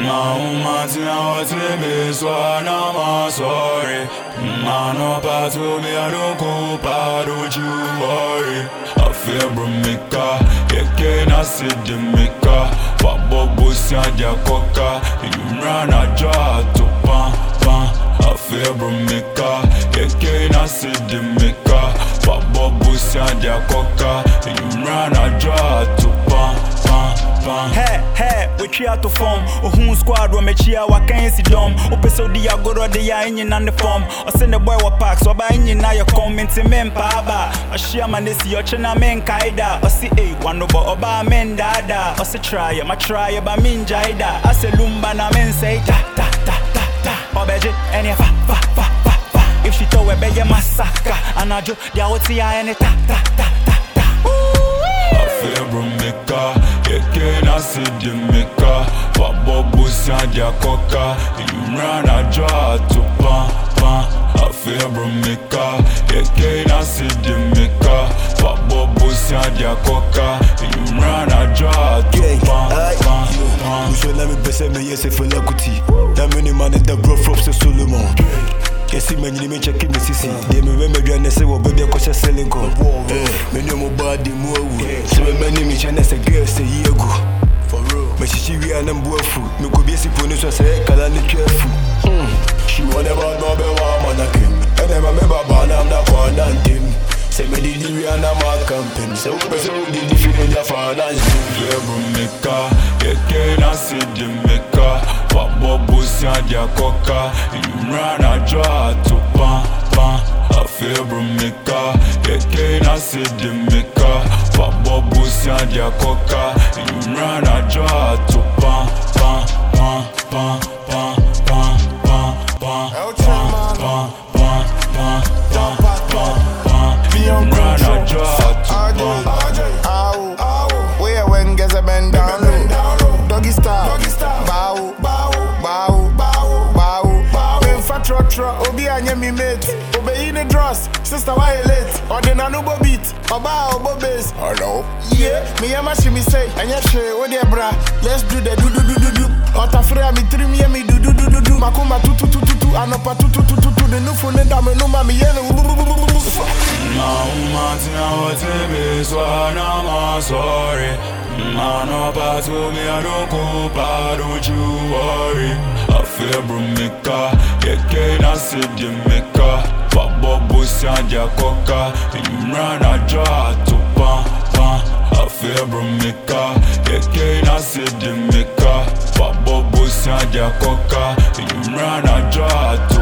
Maumati na watebe swana ma sorry. Mano patu me anuku pa, don't you worry. I feel brumika, yeke na sidimika. Wabo busi adia koka, imrana jaw to pan pan. I feel brumika, yeke na sidimika. Wabo busi adia koka, imrana jaw to pan pan pan. Hey, we try to form. Ohun squad wa mechia wa kansi dom. Opeso di agoro de ya enyi na the form. O send the boy wa pack so ba enyi na your comment mempa aba. O share man this your chena men kaida. O si wano bo oba men dada. O se try ma try ba min jaida. I say lumba na men say ta ta ta ta ta. Obeje any fa fa fa fa fa. If she tow we be massacre. Anajo dia oti ya ene ta ta ta ta ta. I feel brumika, yeke na sidimika. Wabo busi adia koka, imrana jaw to pan pan. I feel brumika, yeke na sidimika. Wabo busi adia koka, imrana jaw to pan pan pan. Musho na mi pese me yese fela kuti. Na many man is the bro from Solomon. Kesi many me check me sisi. They me we me dwane se wo baby ko selling ko. Me no mo body mo wu. So me many me chane se girl se yegu. For real. Me she we an mbuafu. Me ko bi si poni so se kala ni twafu. She want about no be wa manakim. And them me baba na am da one and team. Say me did we an ma campaign. So we so did the feeling ya finance. Yeah, brumika, yeke na sidimika. Wabo busi adia koka, imrana jaw to pan pan. I feel brumika, yeke na sidimika. Wabo busi adia koka, imrana jaw to pan pan pan pan pan pan pan pan pan pan pan pan pan pan pan. Imrana jaw to pan. Where when gets a bend down low, doggy style, bow, bow, bow, bow, bow, bow. When fat tro, obi anya mi mate, obey in the dress, sister why late, or the nanubo beat, oba obo bass. Hello, yeah, me ama she me say, anya she, oh dear bra, let's do the do. Ota freya mi trim ye mi do. Makuma tu, anopa tu, the new phone and dame no mami yene. Maumati na watebe swana ma sorry. Mano patu me anuku pa, don't you worry. I feel brumika, yeke na sidimika. Wabo busi adia koka, imrana jaw to pan pan. I feel brumika, yeke na sidimika. Wabo busi adia koka, imrana jaw to